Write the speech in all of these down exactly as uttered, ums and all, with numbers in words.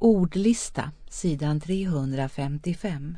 Ordlista, sidan trehundrafemtiofem.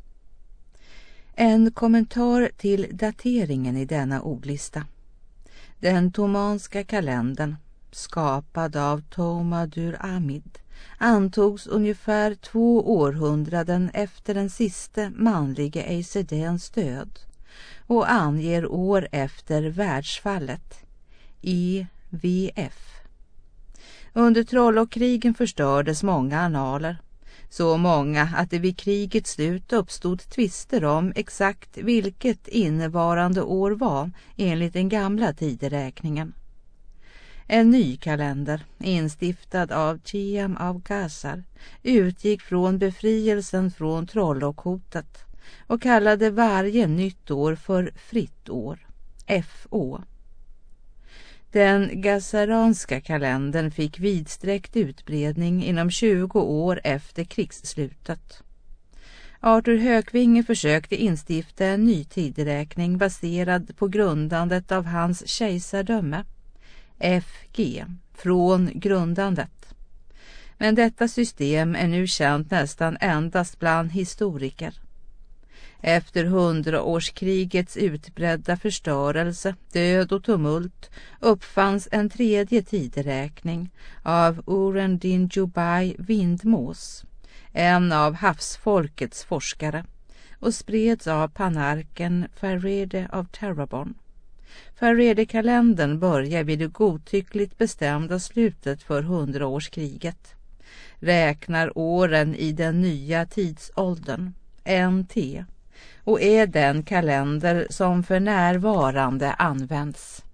En kommentar till dateringen i denna ordlista. Den tomanska kalendern, skapad av Toma Dur Amid, antogs ungefär två århundraden efter den sista manliga Eissedens död och anger år efter världsfallet, E V F. Under Trollokrigen förstördes många annaler, så många att det vid krigets slut uppstod tvister om exakt vilket innevarande år var enligt den gamla tideräkningen. En ny kalender, instiftad av Chiam av Gazar, utgick från befrielsen från Trollokhotet och kallade varje nytt år för fritt år, F Å. Den gazaranska kalendern fick vidsträckt utbredning inom tjugo år efter krigsslutet. Arthur Hökvinge försökte instifta en ny tideräkning baserad på grundandet av hans kejsardöme, F G, från grundandet. Men detta system är nu känt nästan endast bland historiker. Efter hundraårskrigets utbredda förstörelse, död och tumult uppfanns en tredje tideräkning av Uren Dinjubai Vindmås, en av havsfolkets forskare, och spreds av panarken Farede av Terrabon. Farede-kalendern börjar vid det godtyckligt bestämda slutet för hundraårskriget. Räknar åren i den nya tidsåldern, N T, och är den kalender som för närvarande används.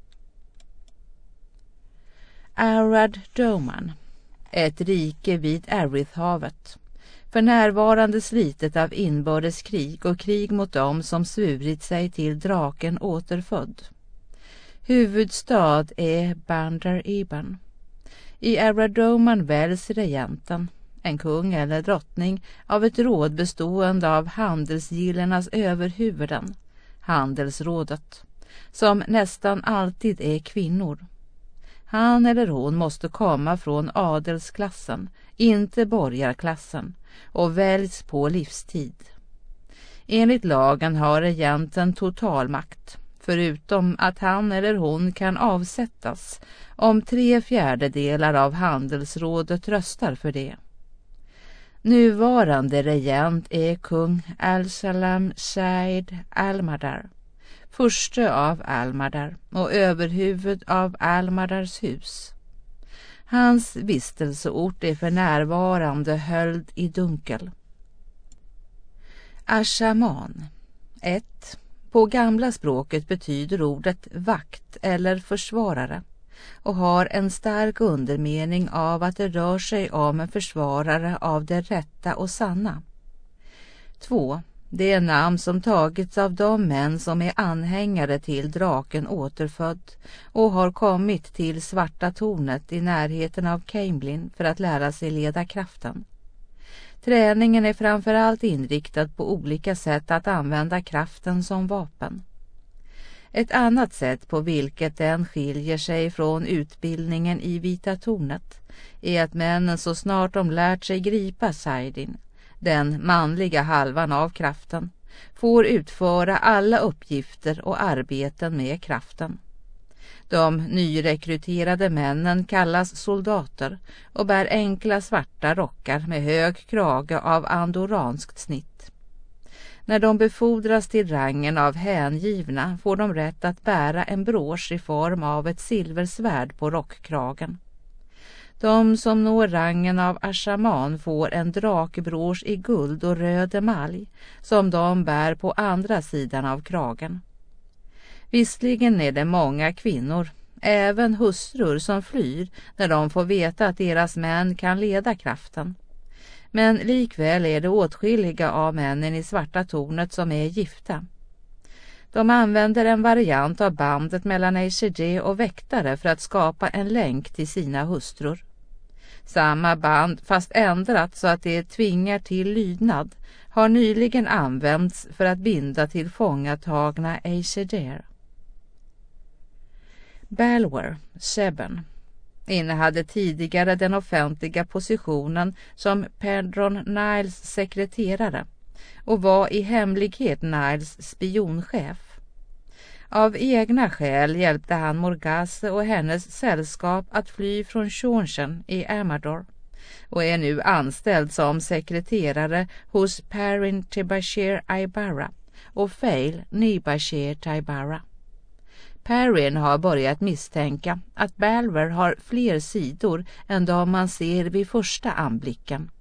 Arad Doman, ett rike vid Erithhavet, för närvarande slitet av inbördeskrig och krig mot dem som svurit sig till draken återfödd. Huvudstad är Bandar Eban. I Arad Doman väljs regenten, en kung eller drottning, av ett råd bestående av handelsgillarnas överhuvuden, handelsrådet, som nästan alltid är kvinnor. Han eller hon måste komma från adelsklassen, inte borgarklassen, och väljs på livstid. Enligt lagen har regenten totalmakt, förutom att han eller hon kan avsättas om tre fjärdedelar av handelsrådet röstar för det. Nuvarande regent är kung Al-Salam Said Al-Madar, förste av Al-Madar och överhuvud av Al-Madars hus. Hans vistelseort är för närvarande höljd i dunkel. Ashaman. ett. På gamla språket betyder ordet vakt eller försvarare och har en stark undermening av att det rör sig om en försvarare av det rätta och sanna. två. Det är namn som tagits av de män som är anhängare till draken återfödd och har kommit till Svarta tornet i närheten av Caemlyn för att lära sig leda kraften. Träningen är framförallt inriktad på olika sätt att använda kraften som vapen. Ett annat sätt på vilket den skiljer sig från utbildningen i Vita tornet är att männen så snart de lärt sig gripa Saidin, den manliga halvan av kraften, får utföra alla uppgifter och arbeten med kraften. De nyrekryterade männen kallas soldater och bär enkla svarta rockar med hög krage av andoranskt snitt. När de befordras till rangen av hängivna får de rätt att bära en brosch i form av ett silversvärd på rockkragen. De som når rangen av Ashaman får en drakbrosch i guld och röd emalj som de bär på andra sidan av kragen. Visserligen är det många kvinnor, även hustrur, som flyr när de får veta att deras män kan leda kraften. Men likväl är det åtskilliga av männen i Svarta tornet som är gifta. De använder en variant av bandet mellan Eishedé och väktare för att skapa en länk till sina hustrur. Samma band, fast ändrat så att det tvingar till lydnad, har nyligen använts för att binda till fångatagna Eishedé. Balwer, Seben. innehade tidigare den offentliga positionen som Pedron Niles sekreterare och var i hemlighet Niles spionchef. Av egna skäl hjälpte han Morgase och hennes sällskap att fly från Shawnshan i Amador och är nu anställd som sekreterare hos Perrin Tibashir Aybara och Fail Nibashir Taibara. Perrin har börjat misstänka att Balver har fler sidor än de man ser vid första anblicken.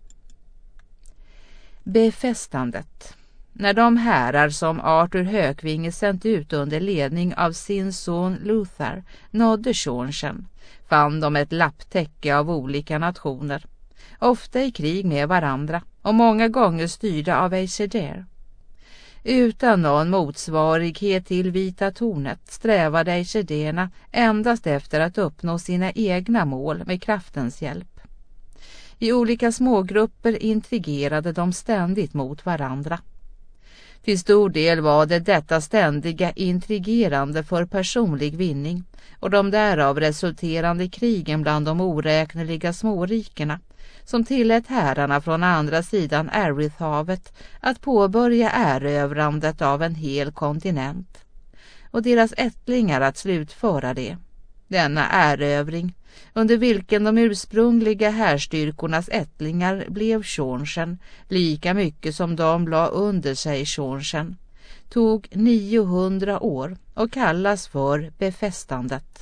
Befästandet. När de härar som Arthur Hökvinge sänt ut under ledning av sin son Luther nådde Shawnshan fann de ett lapptäcke av olika nationer, ofta i krig med varandra och många gånger styrda av Aesir. Utan någon motsvarighet till Vita tornet strävade Aesirerna endast efter att uppnå sina egna mål med kraftens hjälp. I olika smågrupper intrigerade de ständigt mot varandra. Till stor del var det detta ständiga intrigerande för personlig vinning och de därav resulterande krigen bland de oräkneliga smårikerna som tillät herrarna från andra sidan Arithhavet att påbörja erövrandet av en hel kontinent och deras ättlingar att slutföra det. Denna erövring, under vilken de ursprungliga härstyrkornas ättlingar blev Shawnshan lika mycket som de la under sig Shawnshan, tog niohundra år och kallas för befästandet.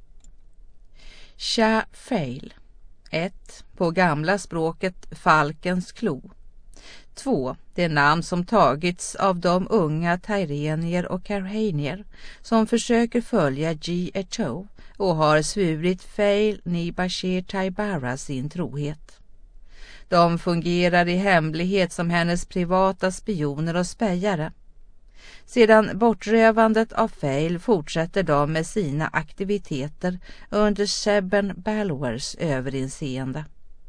Shah-Fail. ett. På gamla språket falkens klo. två. Det namn som tagits av de unga Tyrenier och Karhanier som försöker följa G-Eto och har svurit Fail Nibashir Taibara sin trohet. De fungerar i hemlighet som hennes privata spioner och spejare. Sedan bortrövandet av Fail fortsätter de med sina aktiviteter under Sheben Balwers överinseende.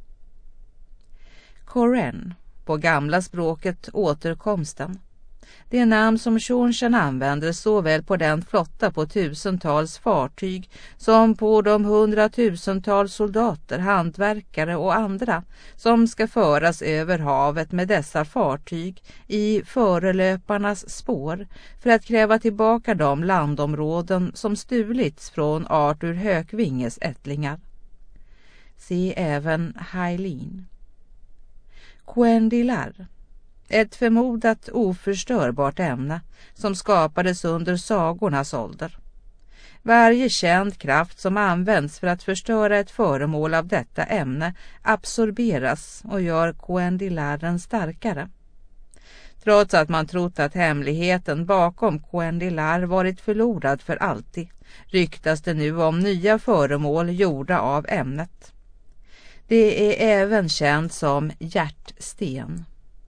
Koren, på gamla språket återkomsten. Det namn som Shawnshan använder såväl på den flotta på tusentals fartyg som på de hundratusentals soldater, hantverkare och andra som ska föras över havet med dessa fartyg i förelöparnas spår för att kräva tillbaka de landområden som stulits från Arthur Hökvinges ättlingar. Se även Hailin. Quendilar. Ett förmodat oförstörbart ämne som skapades under sagornas ålder. Varje känd kraft som används för att förstöra ett föremål av detta ämne absorberas och gör Quendilaren starkare. Trots att man trott att hemligheten bakom Quendilar varit förlorad för alltid, ryktas det nu om nya föremål gjorda av ämnet. Det är även känt som hjärtsten.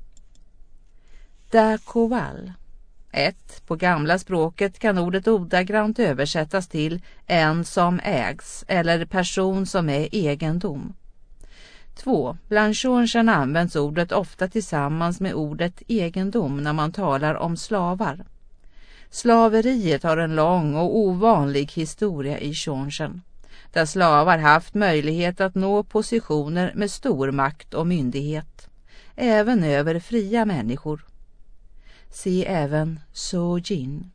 Dakoval. ett. På gamla språket kan ordet ordagrant översättas till en som ägs eller person som är egendom. två. Bland Shawnshan används ordet ofta tillsammans med ordet egendom när man talar om slavar. Slaveriet har en lång och ovanlig historia i Shawnshan, där slavar haft möjlighet att nå positioner med stor makt och myndighet, även över fria människor. Se även Sojin.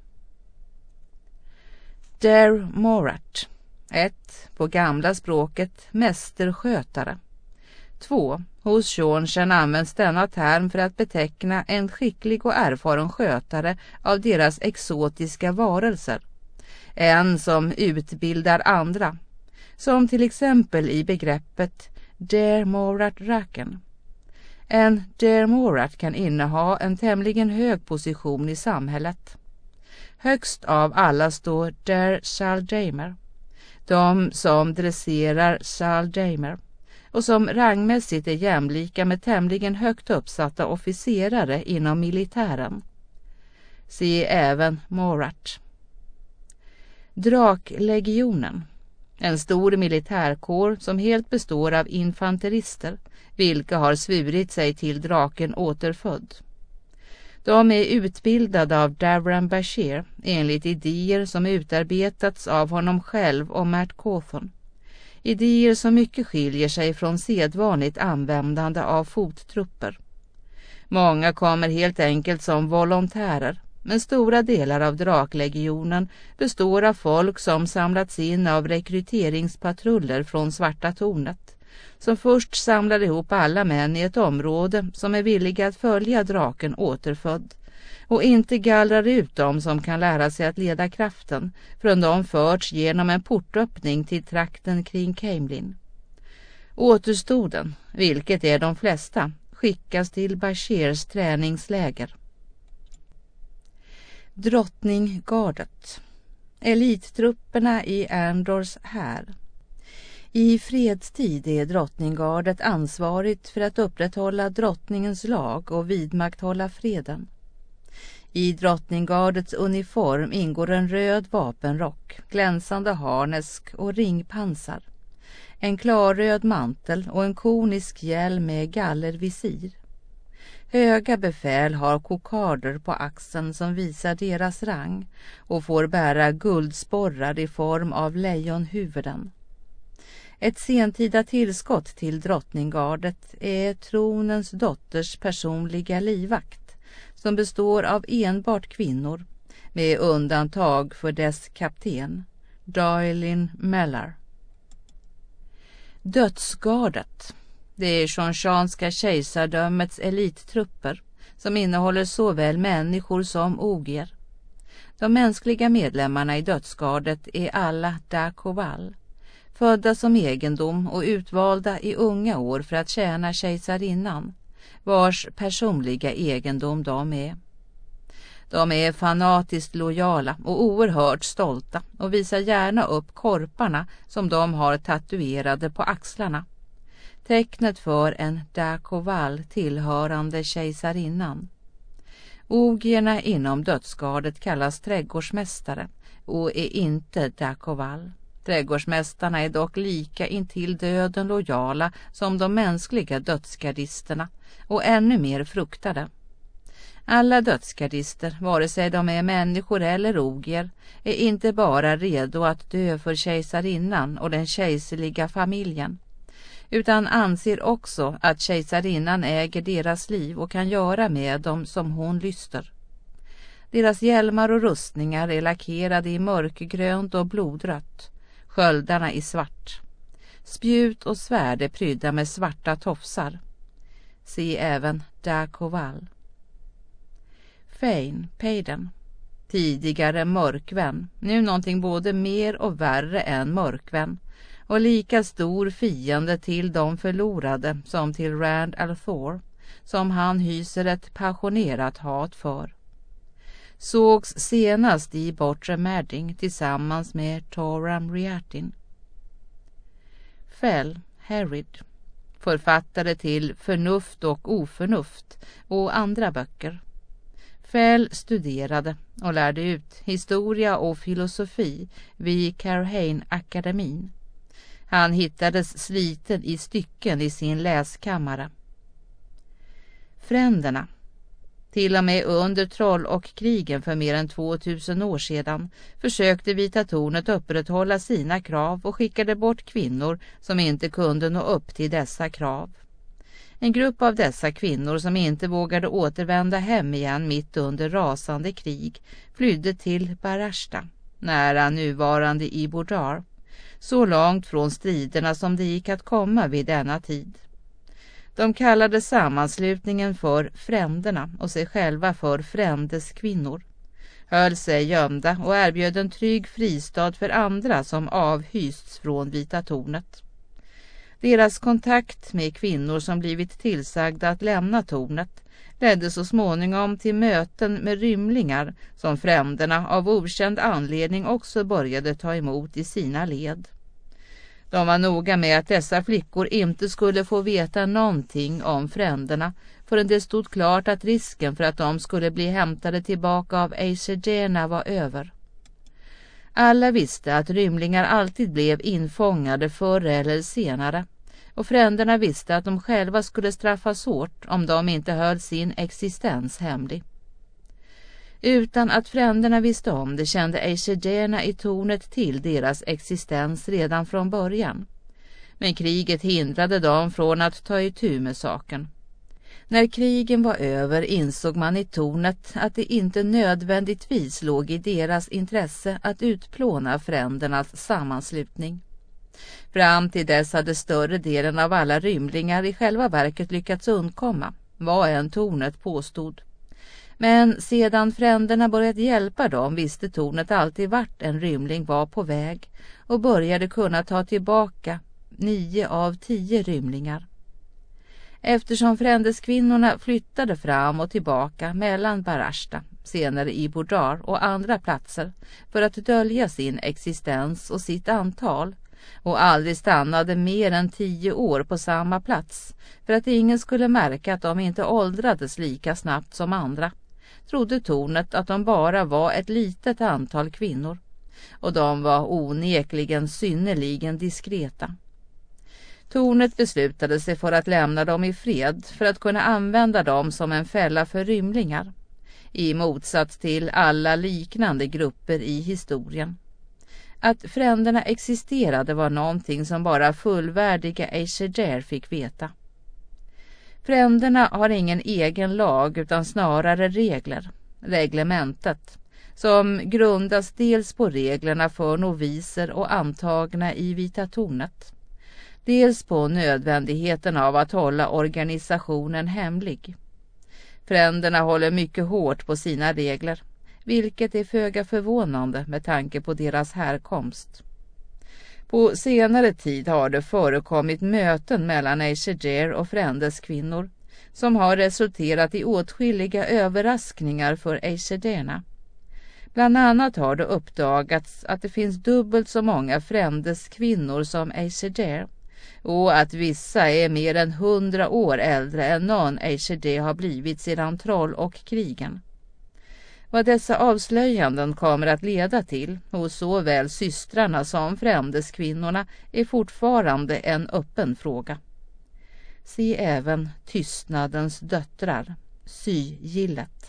Der Morat. ett. På gamla språket mästerskötare. två. Hos Shawnshan används denna term för att beteckna en skicklig och erfaren skötare av deras exotiska varelser. En som utbildar andra, som till exempel i begreppet Der Morat Raken. En Der Morat kan inneha en tämligen hög position i samhället. Högst av alla står Der Saldamer, de som dresserar Saldamer och som rangmässigt är jämlika med tämligen högt uppsatta officerare inom militären. Se även Morat. Draklegionen. En stor militärkår som helt består av infanterister, vilka har svurit sig till draken återfödd. De är utbildade av Davran Bashir enligt idéer som utarbetats av honom själv och Mert Cawthon. idéer som mycket skiljer sig från sedvanligt användande av fottrupper. Många kommer helt enkelt som volontärer, men stora delar av draklegionen består av folk som samlats in av rekryteringspatruller från Svarta tornet, som först samlar ihop alla män i ett område som är villiga att följa draken återfödd och inte gallrar ut dem som kan lära sig att leda kraften förrän de förts genom en portöppning till trakten kring Caemlyn. Återstoden, vilket är de flesta, skickas till Bashirs träningsläger. Drottninggardet. Elittrupperna i Andors här. I fredstid är drottninggardet ansvarigt för att upprätthålla drottningens lag och vidmakthålla freden. I drottninggardets uniform ingår en röd vapenrock, glänsande harnesk och ringpansar, en klarröd mantel och en konisk hjälm med gallervisir. Höga befäl har kokarder på axeln som visar deras rang och får bära guldsporrar i form av lejonhuvuden. Ett sentida tillskott till drottninggardet är tronens dotters personliga livvakt, som består av enbart kvinnor, med undantag för dess kapten, Daelin Mellar. Dödsgardet. Det är Shonshanska kejsardömets elittrupper som innehåller såväl människor som ogier. De mänskliga medlemmarna i dödsgardet är alla Dakoval, födda som egendom och utvalda i unga år för att tjäna kejsarinnan, vars personliga egendom de är. De är fanatiskt lojala och oerhört stolta och visar gärna upp korparna som de har tatuerade på axlarna. Tecknet för en Dakoval tillhörande kejsarinnan. Ogierna inom dödsgardet kallas trädgårdsmästare och är inte Dakoval. Trädgårdsmästarna är dock lika intill döden lojala som de mänskliga dödsgardisterna och ännu mer fruktade. Alla dödsgardister, vare sig de är människor eller ogier, är inte bara redo att dö för kejsarinnan och den kejserliga familjen, utan anser också att kejsarinnan äger deras liv och kan göra med dem som hon lyster. Deras hjälmar och rustningar är lackerade i mörkgrönt och blodrött, sköldarna i svart. Spjut och svärd är prydda med svarta tofsar. Se även Dakoval. Fane, Paden. Tidigare mörkvän, nu någonting både mer och värre än mörkvän, och lika stor fiende till de förlorade som till Rand al'Thor, som han hyser ett passionerat hat för. Sågs senast i Bortre Mearding tillsammans med Toram Riatin. Fell, Herrid, författare till Förnuft och oförnuft och andra böcker. Fell studerade och lärde ut historia och filosofi vid Carhane-akademin. Han hittades sliten i stycken i sin läskammare. Fränderna. Till och med under troll- och krigen för mer än tvåtusen år sedan försökte Vita tornet upprätthålla sina krav och skickade bort kvinnor som inte kunde nå upp till dessa krav. En grupp av dessa kvinnor som inte vågade återvända hem igen mitt under rasande krig flydde till Barashta, nära nuvarande Ibordar, så långt från striderna som det gick att komma vid denna tid. De kallade sammanslutningen för fränderna och sig själva för frändeskvinnor, höll sig gömda och erbjöd en trygg fristad för andra som avhysts från Vita tornet. Deras kontakt med kvinnor som blivit tillsagda att lämna tornet ledde så småningom till möten med rymlingar som fränderna av okänd anledning också började ta emot i sina led. De var noga med att dessa flickor inte skulle få veta någonting om fränderna förrän det stod klart att risken för att de skulle bli hämtade tillbaka av Eisegena var över. Alla visste att rymlingar alltid blev infångade förr eller senare, och fränderna visste att de själva skulle straffas hårt om de inte höll sin existens hemlig. Utan att fränderna visste om det kände Eisegena i tornet till deras existens redan från början. Men kriget hindrade dem från att ta itu med saken. När krigen var över insåg man i tornet att det inte nödvändigtvis låg i deras intresse att utplåna frändernas sammanslutning. Fram till dess hade större delen av alla rymlingar i själva verket lyckats undkomma, vad än tornet påstod. Men sedan fränderna börjat hjälpa dem visste tornet alltid vart en rymling var på väg och började kunna ta tillbaka nio av tio rymlingar. Eftersom frändeskvinnorna flyttade fram och tillbaka mellan Barashta, senare i Bordar och andra platser för att dölja sin existens och sitt antal och aldrig stannade mer än tio år på samma plats för att ingen skulle märka att de inte åldrades lika snabbt som andra, trodde tornet att de bara var ett litet antal kvinnor och de var onekligen synnerligen diskreta. Tornet beslutade sig för att lämna dem i fred för att kunna använda dem som en fälla för rymlingar, i motsats till alla liknande grupper i historien. Att fränderna existerade var någonting som bara fullvärdiga Aesir fick veta. Fränderna har ingen egen lag utan snarare regler, reglementet, som grundas dels på reglerna för noviser och antagna i Vita tornet, dels på nödvändigheten av att hålla organisationen hemlig. Fränderna håller mycket hårt på sina regler, vilket är föga förvånande med tanke på deras härkomst. På senare tid har det förekommit möten mellan Aesir och frändeskvinnor som har resulterat i åtskilliga överraskningar för Aesirderna. Bland annat har det uppdagats att det finns dubbelt så många frändeskvinnor som Aesir och att vissa är mer än hundra år äldre än någon Aesir har blivit sedan troll och krigen. Vad dessa avslöjanden kommer att leda till hos såväl systrarna som frändeskvinnorna är fortfarande en öppen fråga. Se även Tystnadens döttrar, Sygillet.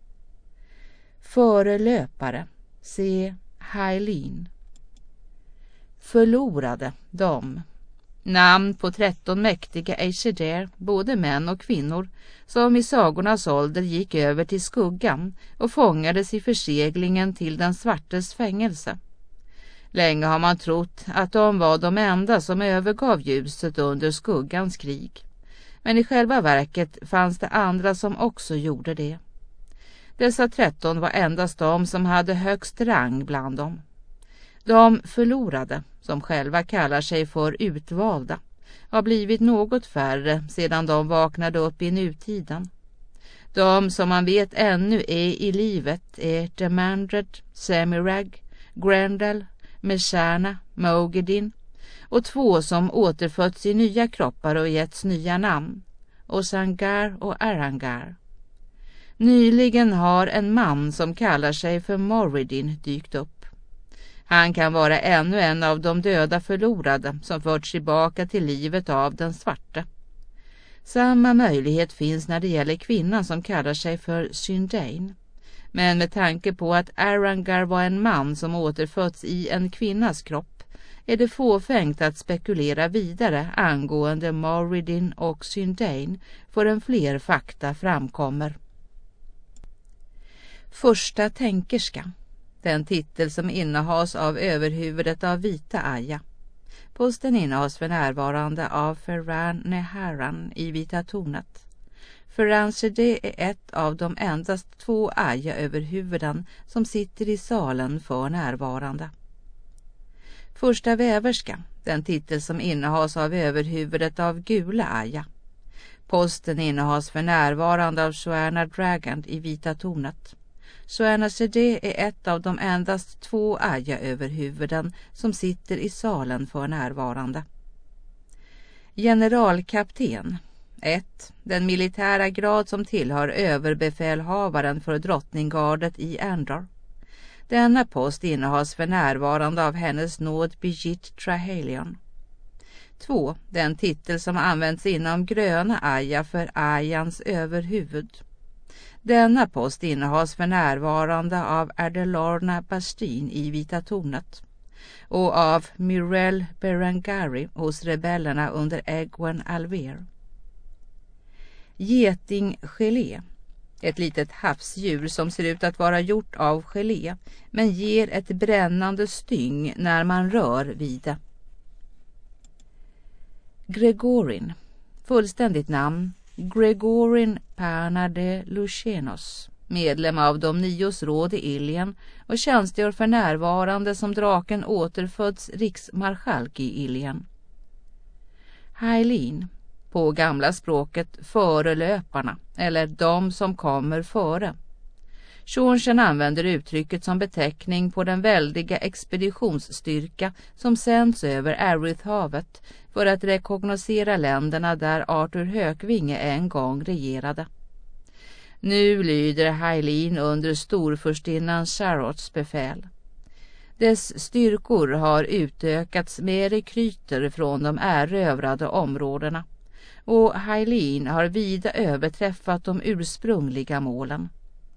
Förelöpare, se Hailin. Förlorade de. Namn på tretton mäktiga Aesir, både män och kvinnor, som i sagornas ålder gick över till skuggan och fångades i förseglingen till den svartes fängelse. Länge har man trott att de var de enda som övergav ljuset under skuggans krig. Men i själva verket fanns det andra som också gjorde det. Dessa tretton var endast de som hade högst rang bland dem. De förlorade, som själva kallar sig för utvalda, har blivit något färre sedan de vaknade upp i nutiden. De som man vet ännu är i livet är Demandred, Semirag, Grendel, Meshana, Moghedin och två som återfötts i nya kroppar och getts nya namn, Osangar och Arangar. Nyligen har en man som kallar sig för Moridin dykt upp. Han kan vara ännu en av de döda förlorade som förts tillbaka till livet av den svarte. Samma möjlighet finns när det gäller kvinnan som kallar sig för Syndain. Men med tanke på att Arangar var en man som återfötts i en kvinnas kropp är det fåfängt att spekulera vidare angående Moridin och Syndain förrän fler fakta framkommer. Första tänkerska. Den titel som innehas av överhuvudet av Vita Aya. Posten innehas för närvarande av Ferran Neharan i Vita tornet. Ferran Sede är ett av de endast två Aya-överhuvuden som sitter i salen för närvarande. Första väverska, den titel som innehas av överhuvudet av Gula Aya. Posten innehas för närvarande av Suerna Dragon i Vita tornet. Suerna Sede är ett av de endast två Aya-överhuvuden som sitter i salen för närvarande. Generalkapten ett. Den militära grad som tillhör överbefälhavaren för drottninggardet i Endor. Denna post innehas för närvarande av hennes nåd Birgit Trahalion. två. Den titel som används inom gröna Aya för Ayans överhuvud. Denna post innehas för närvarande av Erdelorna Bastin i Vita tornet. och av Myrell Berengari hos rebellerna under Egwene Alver. Getinggelé, ett litet havsdjur som ser ut att vara gjort av gelé men ger ett brännande styng när man rör vid det. Gregorin, fullständigt namn Gregorin Perna de Lucenos, medlem av de nios råd i Illien och tjänstgör för närvarande som draken återföds riksmarskalk i Illien. Hylene, på gamla språket förelöparna eller de som kommer före. Seanchan använder uttrycket som beteckning på den väldiga expeditionsstyrka som sänds över Aerith-havet för att rekognosera länderna där Arthur Hökvinge en gång regerade. Nu lyder Hylene under storfurstinnan Sharots befäl. Dess styrkor har utökats med rekryter från de erövrade områdena och Hylene har vida överträffat de ursprungliga målen.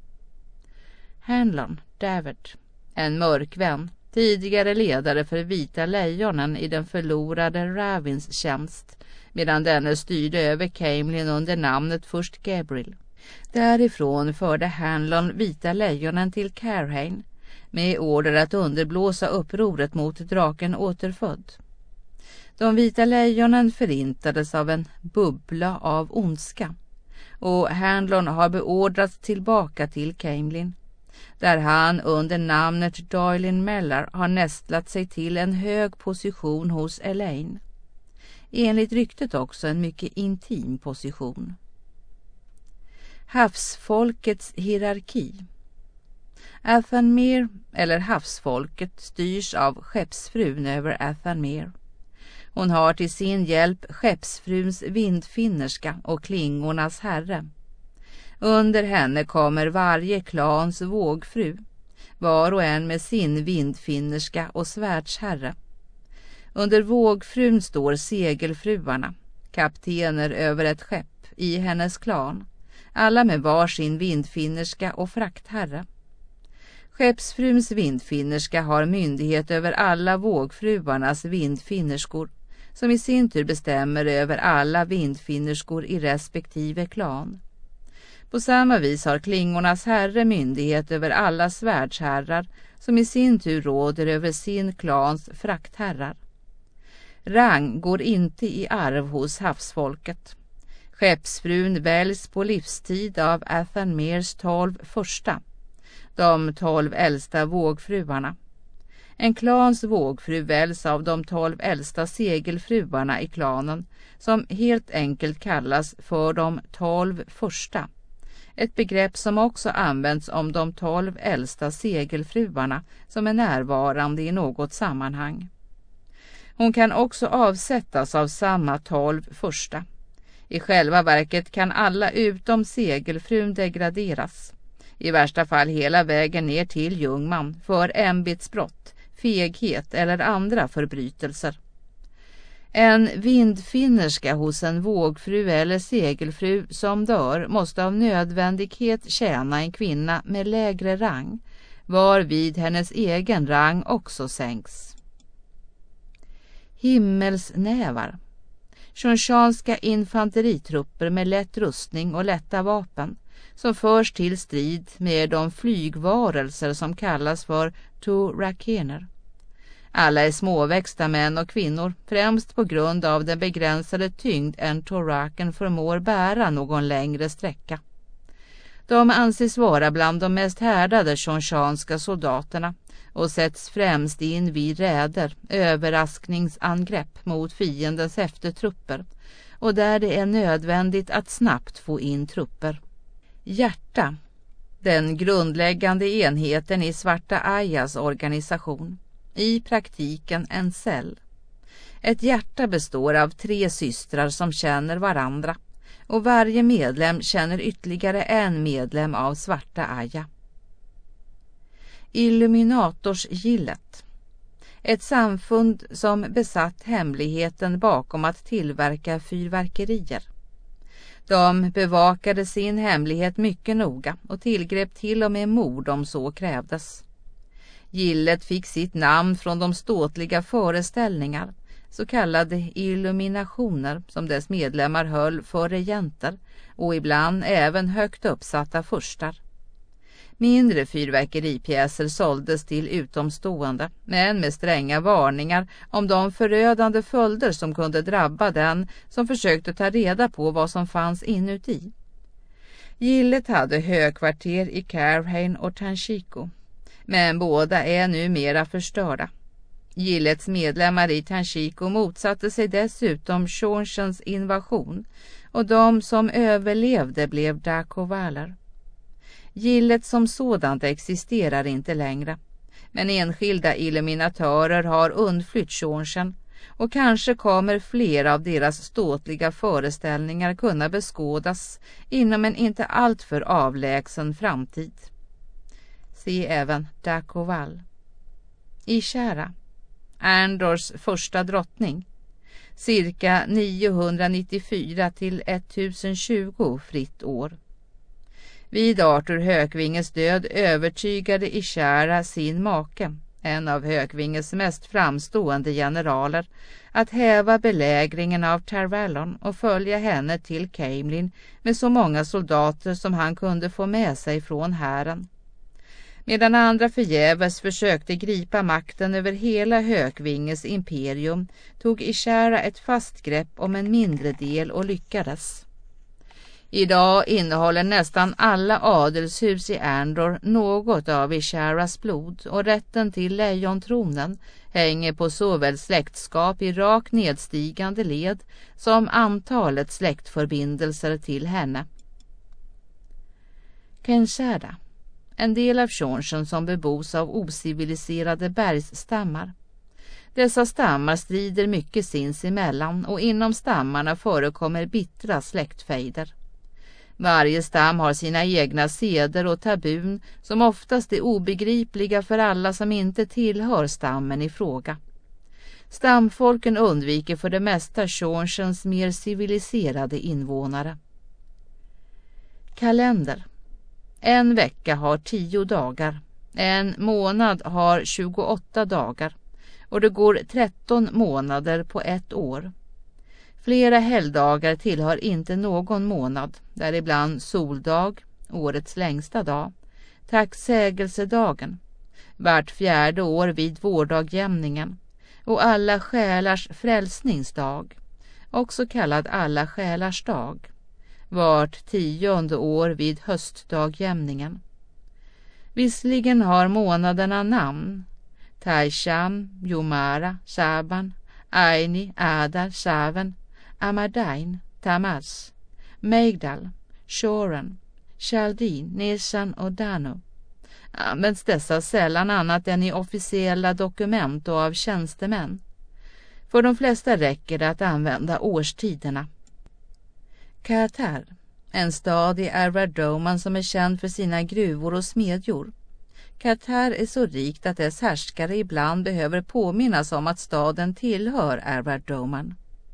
Hanlon David, en mörkvän, tidigare ledare för Vita lejonen i den förlorade Ravins tjänst, medan denne styrde över Caemlyn under namnet först Gabriel. Därifrån förde Hanlon Vita lejonen till Carhain med order att underblåsa upproret mot draken återfödd. De vita lejonen förintades av en bubbla av ondska och Hanlon har beordrats tillbaka till Caemlyn, där han under namnet Doilin Mellar har nästlat sig till en hög position hos Elaine. Enligt ryktet också en mycket intim position. Havsfolkets hierarki. Athanmere, eller havsfolket, styrs av skeppsfrun över Athanmere. Hon har till sin hjälp skeppsfruns vindfinnerska och klingornas herre. Under henne kommer varje klans vågfru, var och en med sin vindfinnerska och svärdsherre. Under vågfrun står segelfruarna, kaptener över ett skepp i hennes klan, alla med var sin vindfinnerska och fraktherre. Skeppsfruns vindfinnerska har myndighet över alla vågfruarnas vindfinnerskor, som i sin tur bestämmer över alla vindfinnerskor i respektive klan. På samma vis har klingornas herre myndighet över alla svärdsherrar, som i sin tur råder över sin klans fraktherrar. Rang går inte i arv hos havsfolket. Skeppsfrun väljs på livstid av Athanmeres tolv första, de tolv äldsta vågfruarna. En klans vågfru väljs av de tolv äldsta segelfruarna i klanen, som helt enkelt kallas för de tolv första. Ett begrepp som också används om de tolv äldsta segelfruarna som är närvarande i något sammanhang. Hon kan också avsättas av samma tolv första. I själva verket kan alla utom segelfrun degraderas. I värsta fall hela vägen ner till jungman för ämbetsbrott, feghet eller andra förbrytelser. En vindfinnerska hos en vågfru eller segelfru som dör måste av nödvändighet tjäna en kvinna med lägre rang, varvid hennes egen rang också sänks. Himmelsnävar. Seanchanska infanteritrupper med lätt rustning och lätta vapen som förs till strid med de flygvarelser som kallas för Torakener. Alla är småväxta män och kvinnor, främst på grund av den begränsade tyngd en Toraken förmår bära någon längre sträcka. De anses vara bland de mest härdade seanchanska soldaterna och sätts främst in vid räder, överraskningsangrepp mot fiendens eftertrupper och där det är nödvändigt att snabbt få in trupper. Hjärta, den grundläggande enheten i Svarta Ayas organisation, i praktiken en cell. Ett hjärta består av tre systrar som känner varandra och varje medlem känner ytterligare en medlem av Svarta Aya. Illuminatorsgillet. Ett samfund som besatt hemligheten bakom att tillverka fyrverkerier. De bevakade sin hemlighet mycket noga och tillgrep till och med mord om så krävdes. Gillet fick sitt namn från de ståtliga föreställningar, så kallade illuminationer, som dess medlemmar höll för regenter och ibland även högt uppsatta furstar. Mindre fyrverkeripjäser såldes till utomstående, men med stränga varningar om de förödande följder som kunde drabba den som försökte ta reda på vad som fanns inuti. Gillet hade högkvarter i Carhain och Tanchico, men båda är numera förstörda. Gillets medlemmar i Tanchico motsatte sig dessutom Seanchans invasion, och de som överlevde blev Dakovalar. Gillet som sådant existerar inte längre, men enskilda illuminatörer har undflytt Seanchan, och kanske kommer fler av deras ståtliga föreställningar kunna beskådas inom en inte alltför avlägsen framtid. Se även Dakoval. Ishara, Andors första drottning, cirka niohundranittiofyra till tusen tjugo fritt år. Vid Arthur Hökvinges död övertygade Ishara sin make, en av Hökvinges mest framstående generaler, att häva belägringen av Tarvalon och följa henne till Caemlyn med så många soldater som han kunde få med sig från hären. Medan andra förgäves försökte gripa makten över hela Hökvinges imperium, tog Ishara ett fast grepp om en mindre del och lyckades. Idag innehåller nästan alla adelshus i Andor något av Isharas blod, och rätten till lejontronen hänger på såväl släktskap i rak nedstigande led som antalet släktförbindelser till henne. Kenshada, en del av Seanchan som bebos av ociviliserade bergsstammar. Dessa stammar strider mycket sinsemellan, och inom stammarna förekommer bittra släktfejder. Varje stam har sina egna seder och tabun som oftast är obegripliga för alla som inte tillhör stammen i fråga. Stamfolken undviker för det mesta Seanchans mer civiliserade invånare. Kalender. En vecka har tio dagar, en månad har tjugoåtta dagar, och det går tretton månader på ett år. Flera helgdagar tillhör inte någon månad, däribland soldag, årets längsta dag, tacksägelsedagen, vart fjärde år vid vårdagjämningen, och alla själars frälsningsdag, också kallad alla själars dag, vart tionde år vid höstdagjämningen. Visserligen har månaderna namn: Taisham, Jomara, Shaban, Aini, Adar, Shaven, Amardain, Tamaz, Megdal, Shoran, Chaldin, Nisan och Danu. Används dessa sällan annat än i officiella dokument och av tjänstemän. För de flesta räcker det att använda årstiderna. Katar, en stad i Arvadoman som är känd för sina gruvor och smedjor. Katar är så rikt att dess härskare ibland behöver påminnas om att staden tillhör Arvadoman.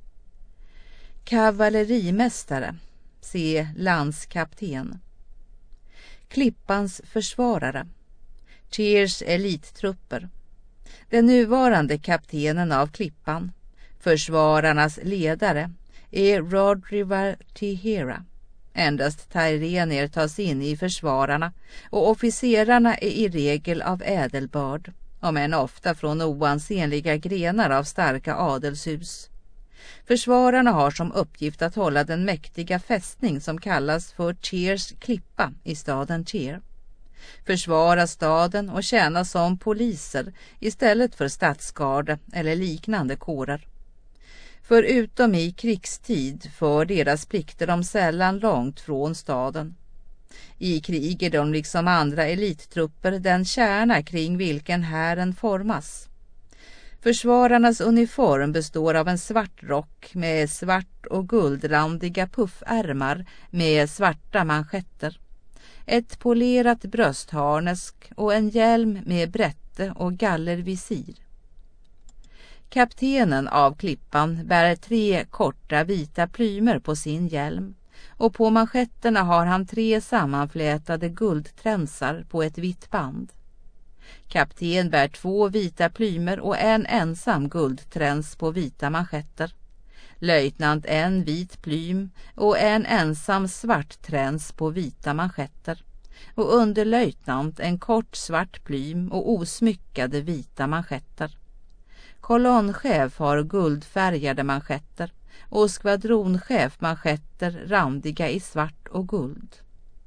Kavallerimästare, se landskapten. Klippans försvarare, Tears elittrupper. Den nuvarande kaptenen av Klippan, försvararnas ledare, är Rodrivar Tihera. Endast Tyrenier tas in i försvararna, och officerarna är i regel av ädelbörd, om än ofta från oansenliga grenar av starka adelshus. Försvararna har som uppgift att hålla den mäktiga fästning som kallas för Tears klippa i staden Tear. Försvara staden och tjäna som poliser istället för stadsgarde eller liknande kårer. Förutom i krigstid för deras plikter de sällan långt från staden. I krig är de liksom andra elittrupper den kärna kring vilken hären formas. Försvararnas uniform består av en svart rock med svart och guldrandiga puffärmar med svarta manschetter, ett polerat bröstharnesk och en hjälm med brätte och gallervisir. Kaptenen av Klippan bär tre korta vita plymer på sin hjälm, och på manschetterna har han tre sammanflätade guldtränsar på ett vitt band. Kapten bär två vita plymer och en ensam guldträns på vita manschetter. Löjtnant en vit plym och en ensam svart träns på vita manschetter. Och underlöjtnant en kort svart plym och osmyckade vita manschetter. Kolonnchef har guldfärgade manschetter och skvadronchef manschetter randiga i svart och guld.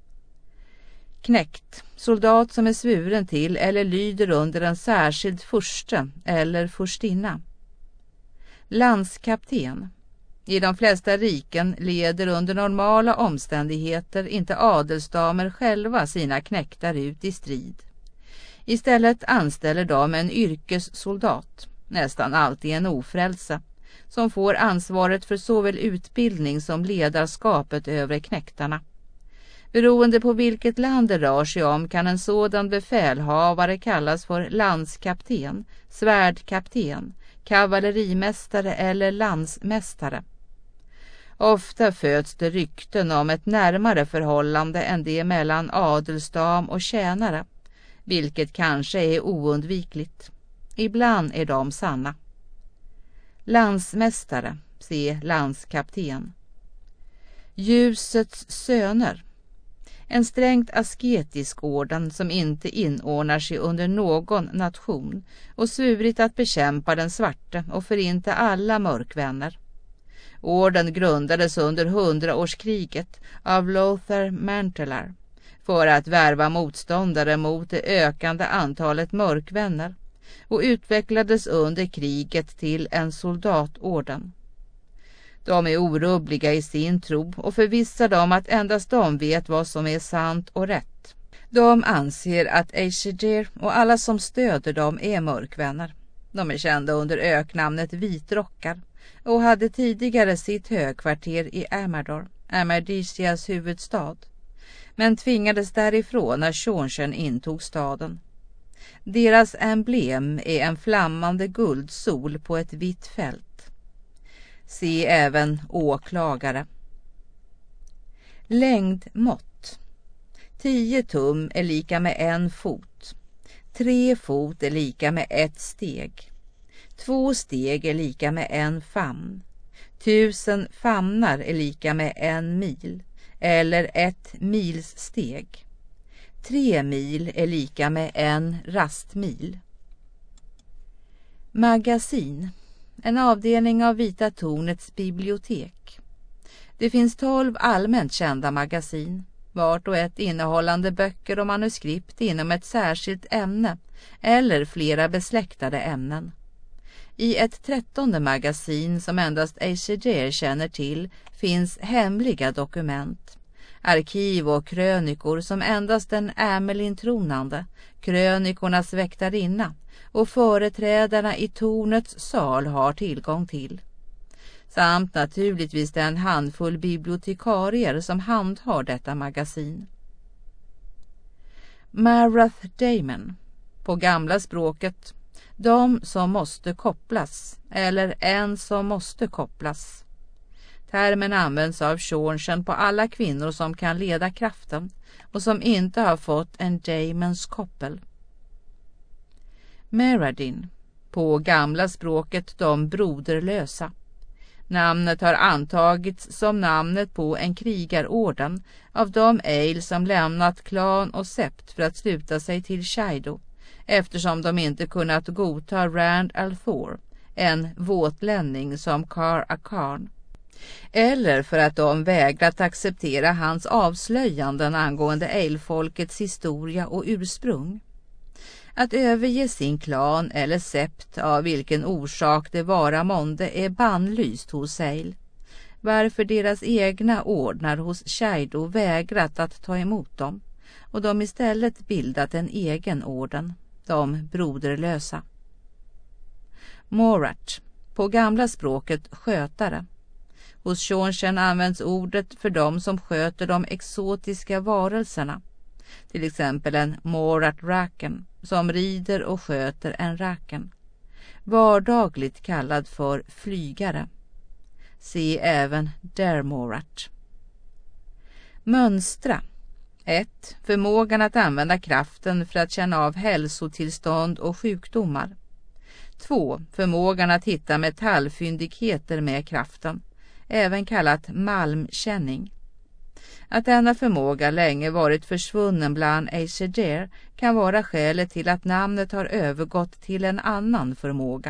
Knekt, soldat som är svuren till eller lyder under en särskild furste eller furstinna. Landskapten. I de flesta riken leder under normala omständigheter inte adelsdamer själva sina knektar ut i strid. Istället anställer de en yrkessoldat, nästan alltid en ofrälse, som får ansvaret för såväl utbildning som ledarskapet över knektarna. Beroende på vilket land det rör sig om kan en sådan befälhavare kallas för landskapten, svärdkapten, kavallerimästare eller landsmästare. Ofta föds det rykten om ett närmare förhållande än det mellan adelsdam och tjänare, vilket kanske är oundvikligt. Ibland är de sanna. Landsmästare, se landskapten. Ljusets söner. En strängt asketisk orden som inte inordnar sig under någon nation och svurit att bekämpa den svarte och förinta alla mörkvänner. Orden grundades under hundraårskriget av Lothar Mantelar för att värva motståndare mot det ökande antalet mörkvänner och utvecklades under kriget till en soldatorden. De är orubbliga i sin tro och förvissade om att endast de vet vad som är sant och rätt. De anser att Aesir och alla som stöder dem är mörkvänner. De är kända under öknamnet Vitrockar och hade tidigare sitt högkvarter i Amador, Amadisias huvudstad, men tvingades därifrån när Seanchan intog staden. Deras emblem är en flammande guldsol på ett vitt fält. Se även åklagare. Längdmått. Tio tum är lika med en fot. Tre fot är lika med ett steg. Två steg är lika med en famn. Tusen famnar är lika med en mil, eller ett mils steg. Tre mil är lika med en rastmil. Magasin. En avdelning av Vita tornets bibliotek. Det finns tolv allmänt kända magasin, vart och ett innehållande böcker och manuskript inom ett särskilt ämne eller flera besläktade ämnen. I ett trettonde magasin som endast Aesir känner till finns hemliga dokument, arkiv och krönikor som endast den Amelin-tronande, krönikornas väktarinna och företrädarna i tornets sal har tillgång till. Samt naturligtvis den handfull bibliotekarier som handhar detta magasin. Marath Daemon, på gamla språket, de som måste kopplas eller en som måste kopplas. Termen används av Seanchan på alla kvinnor som kan leda kraften och som inte har fått en Daemons koppel. Meradin, på gamla språket de broderlösa. Namnet har antagits som namnet på en krigarorden av de eil som lämnat klan och sept för att sluta sig till Shaido, eftersom de inte kunnat godta Rand al'Thor, en våtlänning som Kar Akan, eller för att de vägrat acceptera hans avslöjanden angående eilfolkets historia och ursprung. Att överge sin klan eller sept av vilken orsak det vara månde är bannlyst hos eil, varför deras egna ordnar hos Shaido vägrat att ta emot dem och de istället bildat en egen orden, de broderlösa. Morat, på gamla språket skötare. Hos Seanchan används ordet för dem som sköter de exotiska varelserna, till exempel en Morat Raken som rider och sköter en raken, vardagligt kallad för flygare. Se även Dermorat. Mönstra, ett. Förmågan att använda kraften för att känna av hälsotillstånd och sjukdomar. två. Förmågan att hitta metallfyndigheter med kraften, även kallat malmkänning. Att denna förmåga länge varit försvunnen bland Aesir kan vara skälet till att namnet har övergått till en annan förmåga.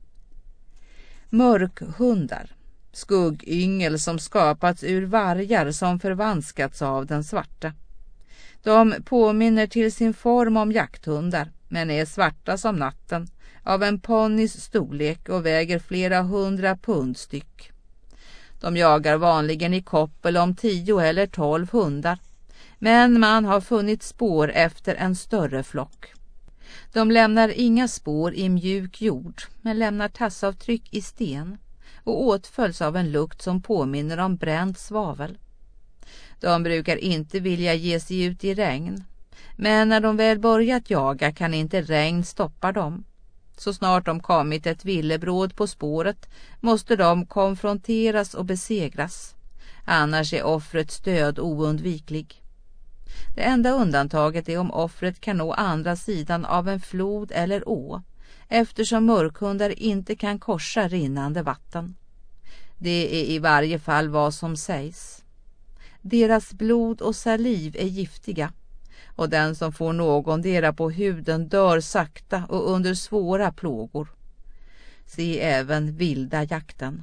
Mörkhundar, skuggyngel som skapats ur vargar som förvanskats av den svarta. De påminner till sin form om jakthundar, men är svarta som natten, av en ponnys storlek och väger flera hundra pund styck. De jagar vanligen i koppel om tio eller tolv hundar, men man har funnit spår efter en större flock. De lämnar inga spår i mjuk jord, men lämnar tassavtryck i sten och åtföljs av en lukt som påminner om bränt svavel. De brukar inte vilja ge sig ut i regn, men när de väl börjat jaga kan inte regn stoppa dem. Så snart de kommit ett villebråd på spåret måste de konfronteras och besegras. Annars är offrets död oundviklig. Det enda undantaget är om offret kan nå andra sidan av en flod eller å, eftersom mörkhundar inte kan korsa rinnande vatten. Det är i varje fall vad som sägs. Deras blod och saliv är giftiga, och den som får någondera på huden dör sakta och under svåra plågor. Se även vilda jakten.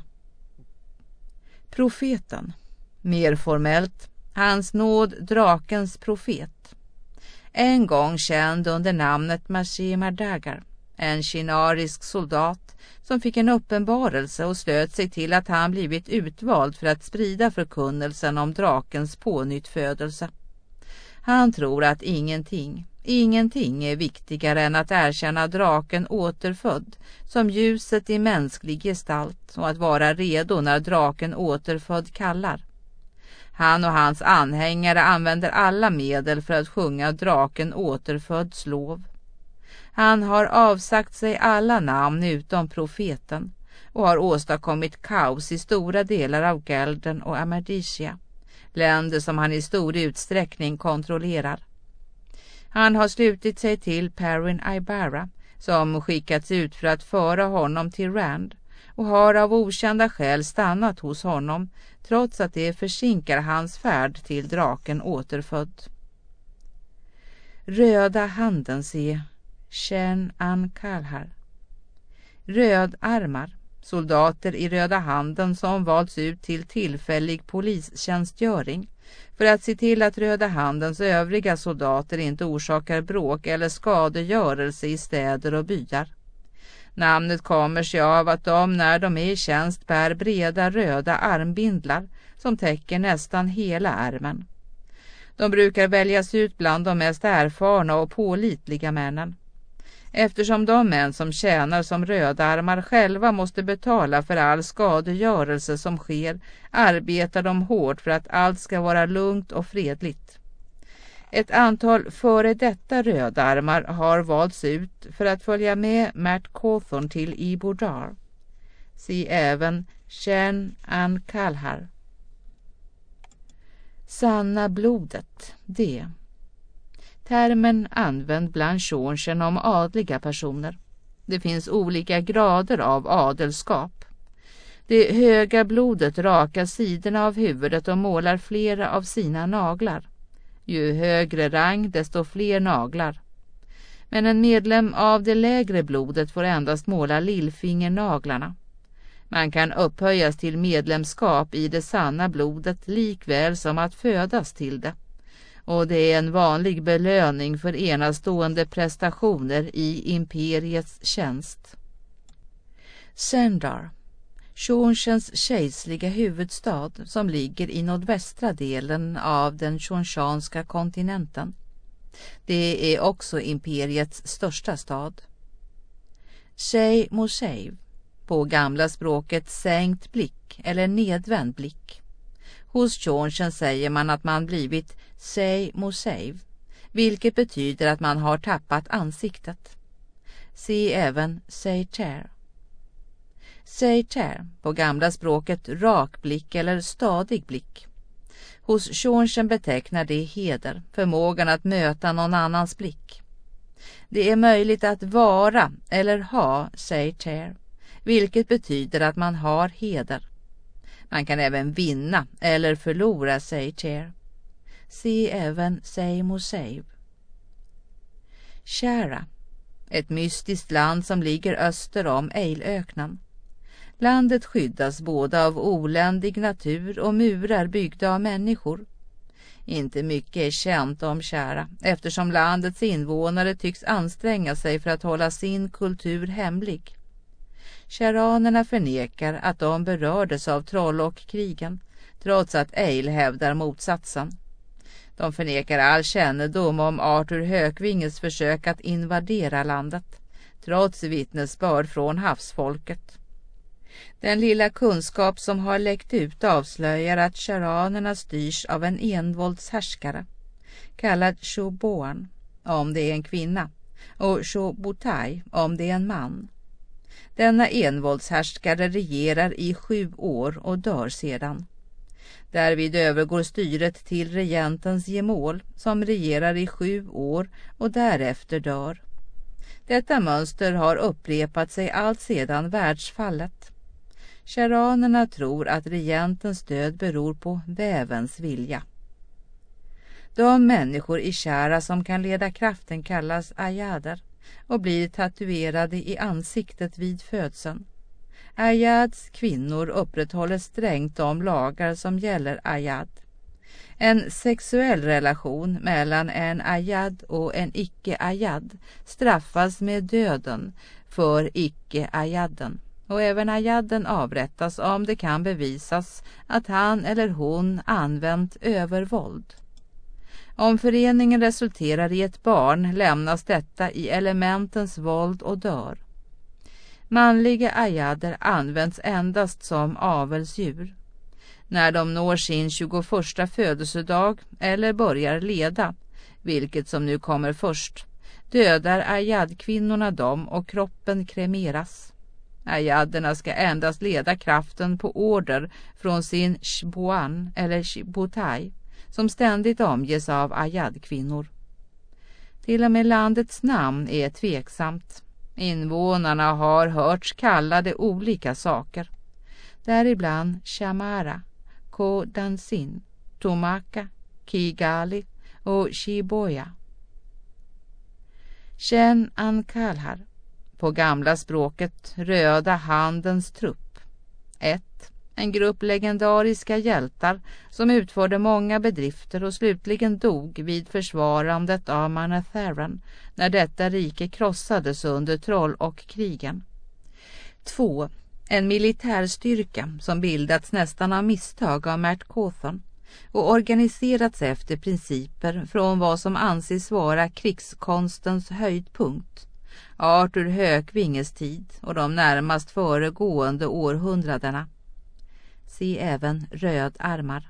Profeten, mer formellt, hans nåd drakens profet. En gång känd under namnet Mashe Mardagar, en kinarisk soldat som fick en uppenbarelse och slöt sig till att han blivit utvald för att sprida förkunnelsen om drakens pånyttfödelse. Han tror att ingenting, ingenting är viktigare än att erkänna draken återfödd som ljuset i mänsklig gestalt och att vara redo när draken återfödd kallar. Han och hans anhängare använder alla medel för att sjunga draken återfödds lov. Han har avsagt sig alla namn utom profeten och har åstadkommit kaos i stora delar av Gelden och Amadisia, länder som han i stor utsträckning kontrollerar. Han har slutit sig till Perrin Aybara, som skickats ut för att föra honom till Rand, och har av okända skäl stannat hos honom, trots att det försinkar hans färd till draken återfödd. Röda handen se, Shen An Kalhar. Rödarmar, soldater i Röda handen som valts ut till tillfällig polistjänstgöring för att se till att Röda handens övriga soldater inte orsakar bråk eller skadegörelse i städer och byar. Namnet kommer sig av att de när de är i tjänst bär breda röda armbindlar som täcker nästan hela ärmen. De brukar väljas ut bland de mest erfarna och pålitliga männen. Eftersom de män som tjänar som rödarmar själva måste betala för all skadegörelse som sker, arbetar de hårt för att allt ska vara lugnt och fredligt. Ett antal före detta rödarmar har valts ut för att följa med Mert Cawthorn till Ibordar. Se även Shen An Kalhar. Sanna blodet, det. Termen använd bland Shornchen om adliga personer. Det finns olika grader av adelskap. Det höga blodet rakar sidorna av huvudet och målar flera av sina naglar. Ju högre rang desto fler naglar. Men en medlem av det lägre blodet får endast måla lillfingernaglarna. Man kan upphöjas till medlemskap i det sanna blodet likväl som att födas till det. Och det är en vanlig belöning för enastående prestationer i imperiets tjänst. Sendar, Shornchens kejserliga huvudstad som ligger i nordvästra delen av den shorshanska kontinenten. Det är också imperiets största stad. Shay Moshev, på gamla språket sänkt blick eller nedvänd blick. Hos Shornchen säger man att man blivit Shay Moshev, vilket betyder att man har tappat ansiktet. Se även Seyter. Seyter, på gamla språket rak blick eller stadig blick. Hos Seanchan betecknar det heder, förmågan att möta någon annans blick. Det är möjligt att vara eller ha, säger Cher, vilket betyder att man har heder. Man kan även vinna eller förlora, säger Cher. Se även Same och Save. Shara, ett mystiskt land som ligger öster om Eilöknen. Landet skyddas både av oländig natur och murar byggda av människor. Inte mycket är känt om Shara eftersom landets invånare tycks anstränga sig för att hålla sin kultur hemlig. Sharanerna förnekar att de berördes av troll och krigen, trots att Eil hävdar motsatsen. De förnekar all kännedom om Arthur Hökvinges försök att invadera landet, trots vittnesbörd från havsfolket. Den lilla kunskap som har läckt ut avslöjar att sharanerna styrs av en envåldshärskare, kallad Shoboan om det är en kvinna och Shobutai om det är en man. Denna envåldshärskare regerar i sju år och dör sedan. Därvid övergår styret till regentens gemål som regerar i sju år och därefter dör. Detta mönster har upprepat sig allt sedan världsfallet. Sharanerna tror att regentens död beror på vävens vilja. De människor i Shara som kan leda kraften kallas ayader och blir tatuerade i ansiktet vid födseln. Ayads kvinnor upprätthåller strängt de lagar som gäller ayad. En sexuell relation mellan en ayad och en icke-ayad straffas med döden för icke-ayaden. Och även ayaden avrättas om det kan bevisas att han eller hon använt övervåld. Om föreningen resulterar i ett barn lämnas detta i elementens våld och dör. Manliga ayader används endast som avelsdjur. När de når sin tjugoförsta födelsedag eller börjar leda, vilket som nu kommer först, dödar ayadkvinnorna dem och kroppen kremeras. Ayaderna ska endast leda kraften på order från sin shboan eller shibutai, som ständigt omges av ayadkvinnor. Till och med landets namn är tveksamt. Invånarna har hörts kallade olika saker. Däribland Shamara, Kodansin, Tomaka, Kigali och Shiboya. Shen Ankalhar, på gamla språket röda handens trupp. ett. En grupp legendariska hjältar som utförde många bedrifter och slutligen dog vid försvarandet av Manatharan när detta rike krossades under troll och krigen. två. En militärstyrka som bildats nästan av misstag av Mert Kothon och organiserats efter principer från vad som anses vara krigskonstens höjdpunkt, Arthur Hökvinges tid och de närmast föregående århundradena. Se även rödarmar.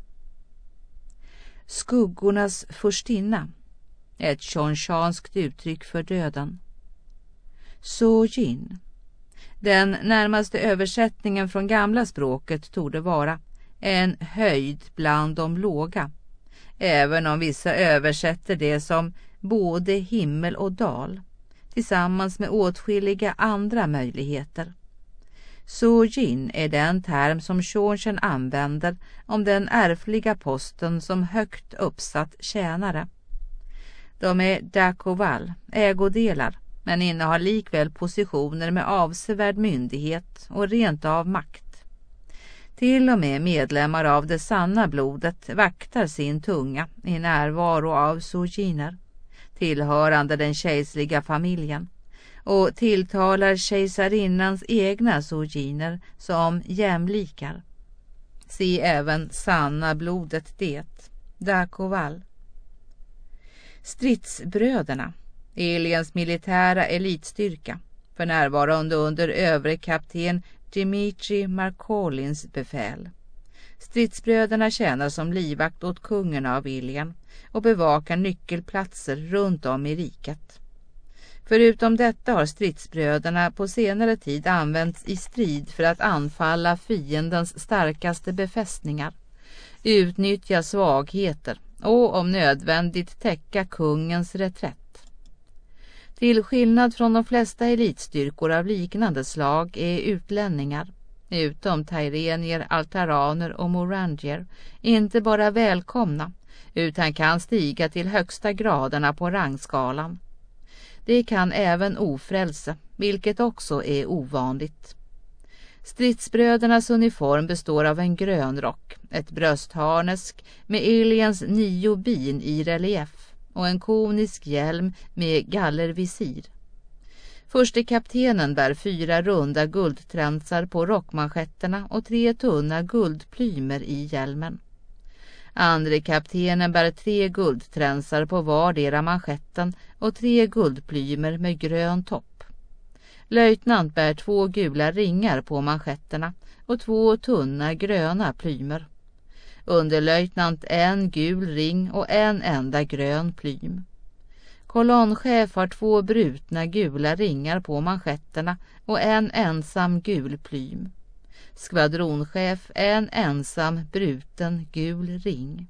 Skuggornas furstinna, ett seanchanskt uttryck för döden. Sojin. Den närmaste översättningen från gamla språket torde vara en höjd bland de låga, även om vissa översätter det som både himmel och dal, tillsammans med åtskilliga andra möjligheter. Sojin är den term som Seanchan använder om den ärftliga posten som högt uppsatt tjänare. De är dakoval, ägodelar, men innehar likväl positioner med avsevärd myndighet och rent av makt. Till och med medlemmar av det sanna blodet vaktar sin tunga i närvaro av sojiner, tillhörande den kejserliga familjen, och tilltalar kejsarinnans egna sojiner som jämlikar. Se även sanna blodet det, dakoval. Stridsbröderna, Eliens militära elitstyrka, för närvarande under överkapten Dimitri Markolins befäl. Stridsbröderna tjänar som livvakt åt kungen av Ilien och bevakar nyckelplatser runt om i riket. Förutom detta har stridsbröderna på senare tid använts i strid för att anfalla fiendens starkaste befästningar, utnyttja svagheter och om nödvändigt täcka kungens reträtt. Till skillnad från de flesta elitstyrkor av liknande slag är utlänningar, utom Tyrenier, Altaraner och Morangier, inte bara välkomna utan kan stiga till högsta graderna på rangskalan. Det kan även ofrälse, vilket också är ovanligt. Stridsbrödernas uniform består av en grön rock, ett bröstharnesk med aliens nio bin i relief och en konisk hjälm med gallervisir. Förste kaptenen bär fyra runda guldtränsar på rockmanschetterna och tre tunna guldplymer i hjälmen. Andre kaptenen bär tre guldtränsar på vardera manschetten och tre guldplymer med grön topp. Löjtnant bär två gula ringar på manschetterna och två tunna gröna plymer. Underlöjtnant en gul ring och en enda grön plym. Kolonnchef har två brutna gula ringar på manschetterna och en ensam gul plym. Skvadronchef en ensam bruten gul ring.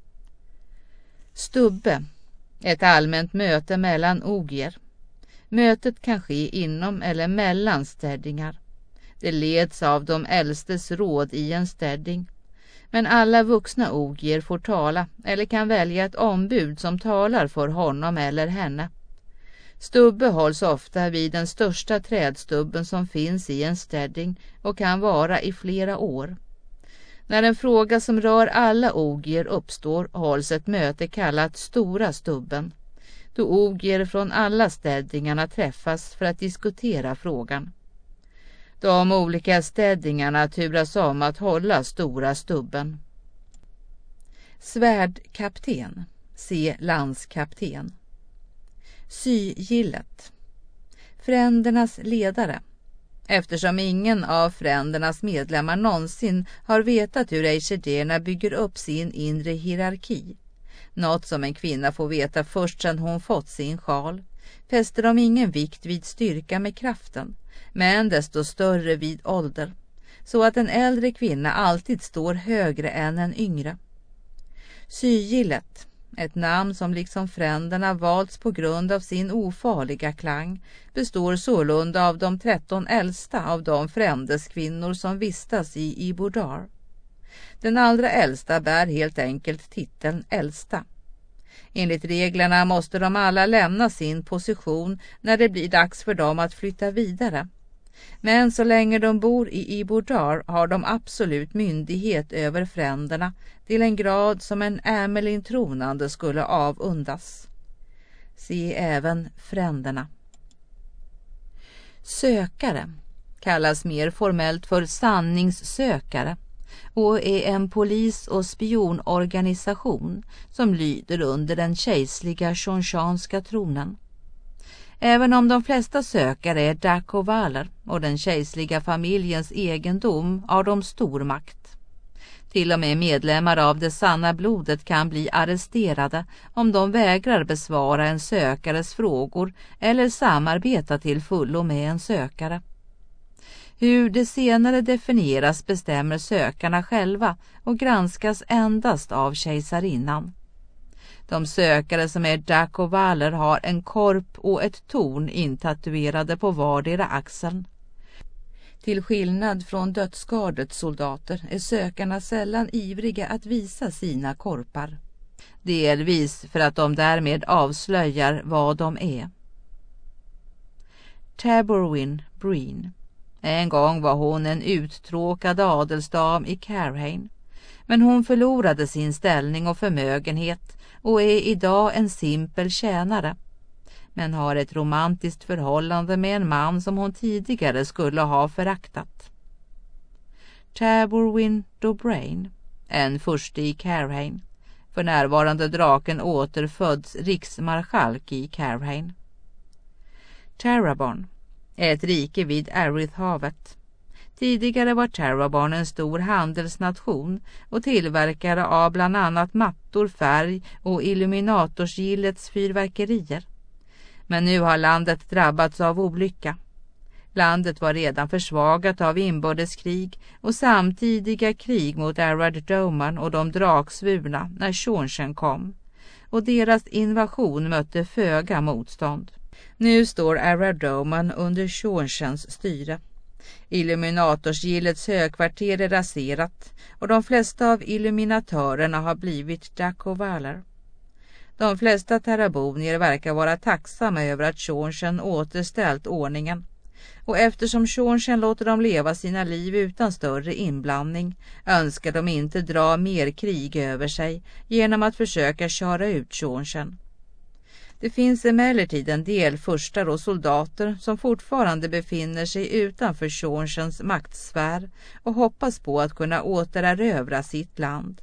Stubbe, ett allmänt möte mellan ogier. Mötet kan ske inom eller mellan städdingar. Det leds av de äldstes råd i en städding. Men alla vuxna ogier får tala eller kan välja ett ombud som talar för honom eller henne. Stubbe hålls ofta vid den största trädstubben som finns i en städding och kan vara i flera år. När en fråga som rör alla ogier uppstår hålls ett möte kallat Stora stubben, då ogier från alla städdingarna träffas för att diskutera frågan. De olika städdingarna turas om att hålla Stora stubben. Svärdkapten, se landskapten. Sygillet, frändernas ledare. Eftersom ingen av frändernas medlemmar någonsin har vetat hur ejderderna bygger upp sin inre hierarki, något som en kvinna får veta först sedan hon fått sin sjal, fäster de ingen vikt vid styrka med kraften, men desto större vid ålder, så att en äldre kvinna alltid står högre än en yngre. Sygillet, ett namn som liksom fränderna valts på grund av sin ofarliga klang, består sålunda av de tretton äldsta av de frändeskvinnor som vistas i Ibordar. Den allra äldsta bär helt enkelt titeln äldsta. Enligt reglerna måste de alla lämna sin position när det blir dags för dem att flytta vidare. Men så länge de bor i Ibordar har de absolut myndighet över fränderna till en grad som en Ämelin tronande skulle avundas. Se även fränderna. Sökare kallas mer formellt för sanningssökare och är en polis- och spionorganisation som lyder under den kejserliga Shonshanska tronen. Även om de flesta sökare är dakovaler och den kejserliga familjens egendom har de stor makt. Till och med medlemmar av det sanna blodet kan bli arresterade om de vägrar besvara en sökares frågor eller samarbeta till fullo med en sökare. Hur det senare definieras bestämmer sökarna själva och granskas endast av kejsarinnan. De sökare som är dakovaler har en korp och ett torn intatuerade på vardera axeln. Till skillnad från dödsgardets soldater är sökarna sällan ivriga att visa sina korpar. Delvis för att de därmed avslöjar vad de är. Taborwin Breen. En gång var hon en uttråkad adelsdam i Carhain, men hon förlorade sin ställning och förmögenhet och är idag en simpel tjänare, men har ett romantiskt förhållande med en man som hon tidigare skulle ha föraktat. Taborwin Dobrain, en furste i Carhain, för närvarande draken återföds riksmarskalk i Carhain. Terrabarn, ett rike vid Arithhavet. Tidigare var Terrabarn en stor handelsnation och tillverkare av bland annat mattor, färg och illuminatorsgillets fyrverkerier. Men nu har landet drabbats av olycka. Landet var redan försvagat av inbördeskrig och samtidiga krig mot Arad Doman och de draksvurna när Seanchan kom, och deras invasion mötte föga motstånd. Nu står Arad Doman under Seanchans styre. Illuminatorsgillets högkvarter är raserat och de flesta av illuminatörerna har blivit Dakovalar. De flesta terrabonier verkar vara tacksamma över att Seanchan återställt ordningen, och eftersom Seanchan låter dem leva sina liv utan större inblandning önskar de inte dra mer krig över sig genom att försöka köra ut Seanchan. Det finns emellertid en del furstar och soldater som fortfarande befinner sig utanför Seanchans maktsfär och hoppas på att kunna återerövra sitt land.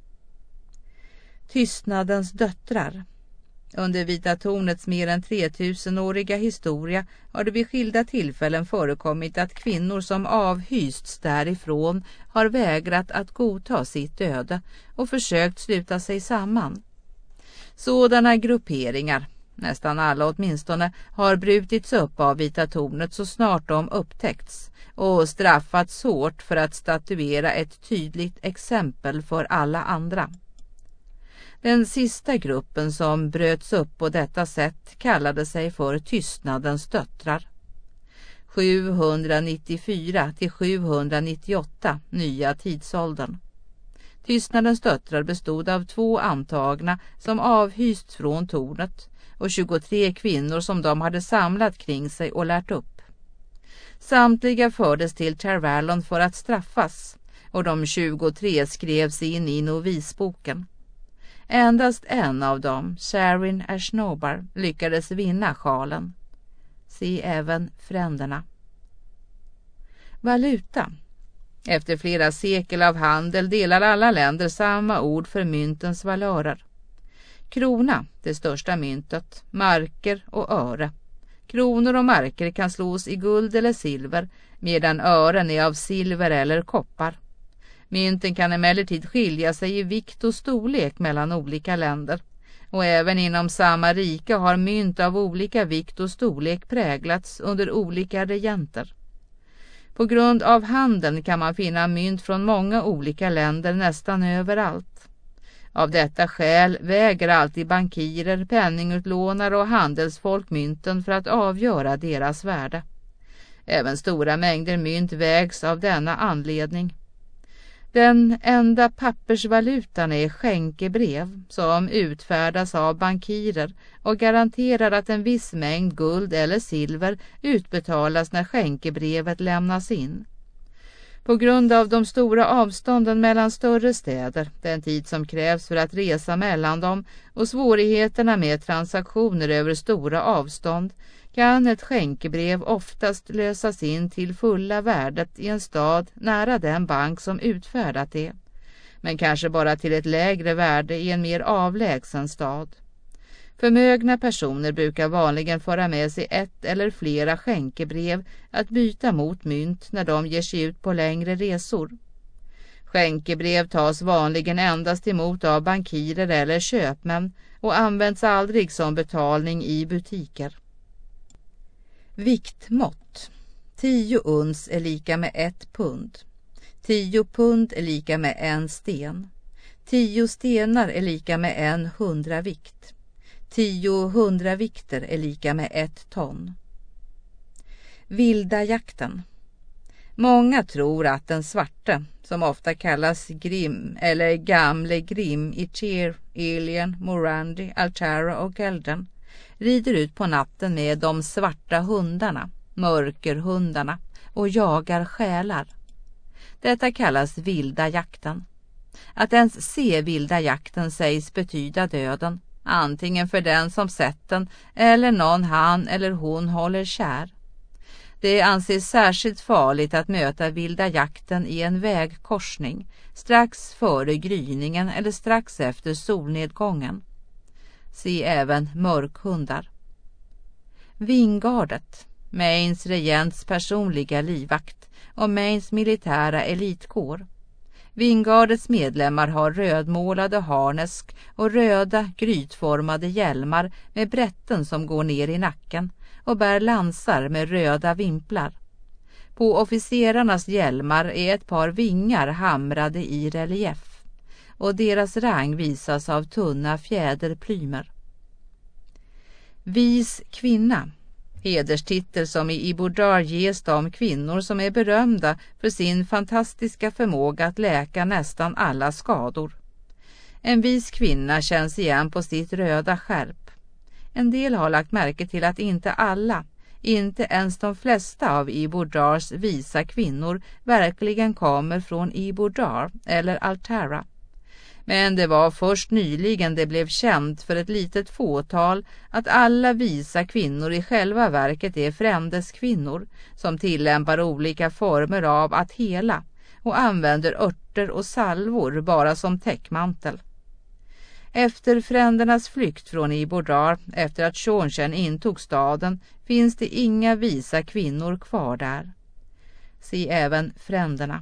Tystnadens döttrar. Under Vita tornets mer än tretusenåriga historia har det vid skilda tillfällen förekommit att kvinnor som avhysts därifrån har vägrat att godta sitt öde och försökt sluta sig samman. Sådana grupperingar, nästan alla åtminstone, har brutits upp av Vita tornet så snart de upptäckts och straffats hårt för att statuera ett tydligt exempel för alla andra. Den sista gruppen som bröts upp på detta sätt kallade sig för Tystnadens döttrar. sjuhundranittiofyra till sjuhundranittioåtta, nya tidsåldern. Tystnadens döttrar bestod av två antagna som avhysts från tornet och tjugotre kvinnor som de hade samlat kring sig och lärt upp. Samtliga fördes till Tar Valon för att straffas, och de tjugotre skrevs in i novisboken. Endast en av dem, Sharin Ashnobar, lyckades vinna sjalen. Se även fränderna. Valuta. Efter flera sekel av handel delar alla länder samma ord för myntens valörer. Krona, det största myntet, marker och öre. Kronor och marker kan slås i guld eller silver, medan ören är av silver eller koppar. Mynten kan emellertid skilja sig i vikt och storlek mellan olika länder, och även inom samma rike har mynt av olika vikt och storlek präglats under olika regenter. På grund av handeln kan man finna mynt från många olika länder nästan överallt. Av detta skäl väger alltid bankirer, penningutlånare och handelsfolk mynten för att avgöra deras värde. Även stora mängder mynt vägs av denna anledning. Den enda pappersvalutan är skänkebrev som utfärdas av bankirer och garanterar att en viss mängd guld eller silver utbetalas när skänkebrevet lämnas in. På grund av de stora avstånden mellan större städer, den tid som krävs för att resa mellan dem och svårigheterna med transaktioner över stora avstånd kan ett skänkebrev oftast lösas in till fulla värdet i en stad nära den bank som utfärdat det, men kanske bara till ett lägre värde i en mer avlägsen stad. Förmögna personer brukar vanligen föra med sig ett eller flera skänkebrev att byta mot mynt när de ger sig ut på längre resor. Skänkebrev tas vanligen endast emot av bankirer eller köpmän och används aldrig som betalning i butiker. Viktmått. Tio uns är lika med ett pund. Tio pund är lika med en sten. Tio stenar är lika med en hundravikt. Tio hundravikter är lika med ett ton. Vilda jakten. Många tror att den svarte, som ofta kallas Grim eller Gamle Grim i Tyr, Alien, Morandi, Altara och Gelden, rider ut på natten med de svarta hundarna, mörkerhundarna, och jagar själar. Detta kallas vilda jakten. Att ens se vilda jakten sägs betyda döden, antingen för den som sett den eller någon han eller hon håller kär. Det anses särskilt farligt att möta vilda jakten i en vägkorsning, strax före gryningen eller strax efter solnedgången. Se även mörkhundar. Vingardet, Maines regents personliga livvakt och Maines militära elitkår. Vingardets medlemmar har rödmålade harnesk och röda grytformade hjälmar med brätten som går ner i nacken och bär lansar med röda vimplar. På officerarnas hjälmar är ett par vingar hamrade i relief och deras rang visas av tunna fjäderplymer. Vis kvinna, hederstitel som i Ibudar ges de kvinnor som är berömda för sin fantastiska förmåga att läka nästan alla skador. En vis kvinna känns igen på sitt röda skärp. En del har lagt märke till att inte alla, inte ens de flesta av Ibudars visa kvinnor verkligen kommer från Ibudar eller Altara. Men det var först nyligen det blev känt för ett litet fåtal att alla visa kvinnor i själva verket är frändeskvinnor som tillämpar olika former av att hela och använder örter och salvor bara som täckmantel. Efter frändernas flykt från Ibudar efter att Seonchen intog staden finns det inga visa kvinnor kvar där. Se även fränderna.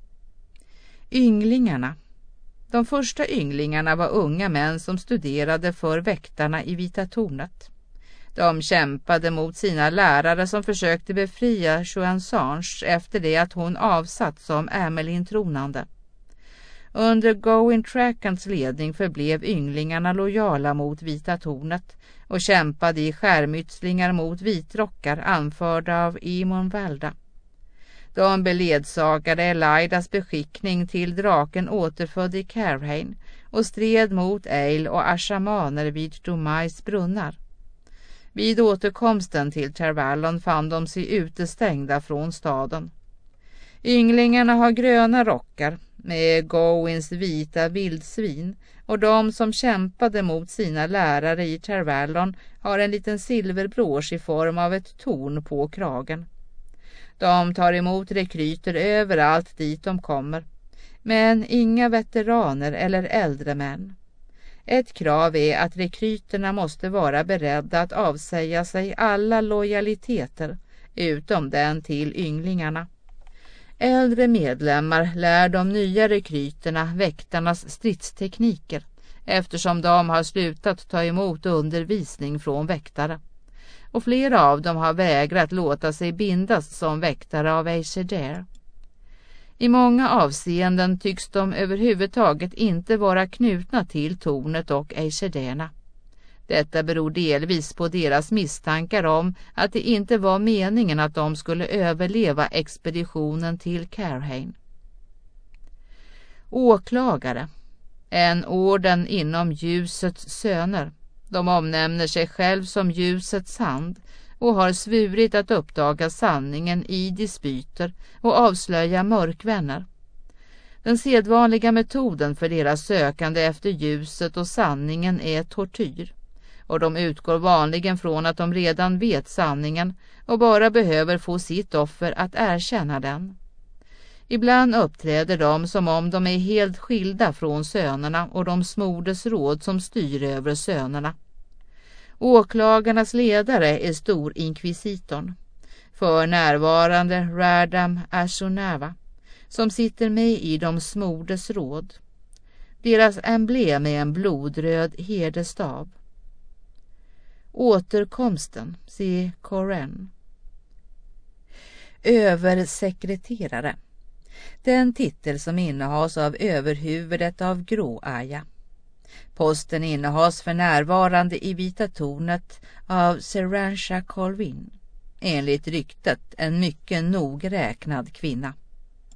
Ynglingarna. De första ynglingarna var unga män som studerade för väktarna i Vita tornet. De kämpade mot sina lärare som försökte befria Xuanzang efter det att hon avsatt som Amelin tronande. Under Go-in Trackans ledning förblev ynglingarna lojala mot Vita tornet och kämpade i skärmytslingar mot vitrockar anförda av Imon Valda. De beledsagade Elidas beskickning till draken återfödd i Carhain och stred mot Eil och ashamaner vid Dumais brunnar. Vid återkomsten till Tervallon fann de sig utestängda från staden. Ynglingarna har gröna rockar med Gowins vita vildsvin och de som kämpade mot sina lärare i Tervallon har en liten silverbrås i form av ett torn på kragen. De tar emot rekryter överallt dit de kommer, men inga veteraner eller äldre män. Ett krav är att rekryterna måste vara beredda att avsäga sig alla lojaliteter, utom den till ynglingarna. Äldre medlemmar lär de nya rekryterna väktarnas stridstekniker, eftersom de har slutat ta emot undervisning från väktare. Och flera av dem har vägrat låta sig bindas som väktare av Aishedar. I många avseenden tycks de överhuvudtaget inte vara knutna till tornet och Aishedarna. Detta beror delvis på deras misstankar om att det inte var meningen att de skulle överleva expeditionen till Carhain. Åklagare, en orden inom ljusets söner. De omnämner sig själv som ljusets hand och har svurit att uppdaga sanningen i dispyter och avslöja mörkvänner. Den sedvanliga metoden för deras sökande efter ljuset och sanningen är tortyr, och de utgår vanligen från att de redan vet sanningen och bara behöver få sitt offer att erkänna den. Ibland uppträder de som om de är helt skilda från sönerna och de smordes råd som styr över sönerna. Åklagarnas ledare är storinkvisitorn, för närvarande Radam Ashunava, som sitter med i de smordes råd. Deras emblem är en blodröd herdestav. Återkomsten, se Koren. Översekreterare. Den titel som innehas av överhuvudet av Gråaja. Posten innehas för närvarande i Vita tornet av Seransha Colvin, enligt ryktet en mycket nogräknad kvinna.